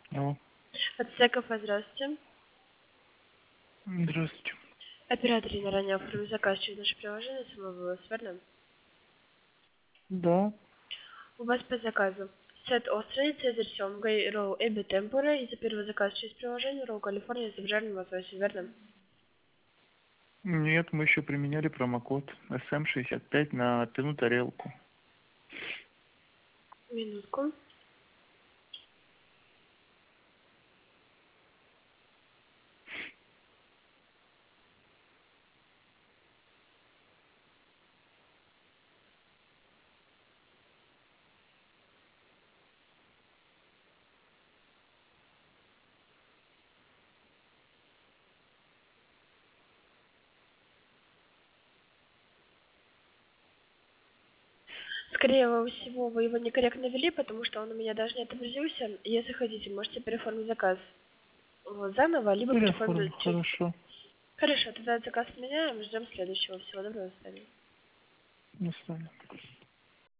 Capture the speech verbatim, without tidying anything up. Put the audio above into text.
Алло. Отсеков, здравствуйте. Здравствуйте. Оператор не ранее оформил заказ через наше приложение, само было верно? Да. У вас по заказу сет острый, цезарь семга, ролл эби темпура, и за первый заказ через приложение ролл Калифорния с обжаренным лососем, верно? Нет, мы еще применяли промокод эс эм шестьдесят пять на одну тарелку. Минутку. Скорее всего, вы его некорректно ввели, потому что он у меня даже не отобразился. Если хотите, можете переоформить заказ вот, заново, либо Переоформлю, переоформить через... хорошо. Хорошо, тогда заказ меняем, ждем следующего. Всего доброго, до свидания. До свидания.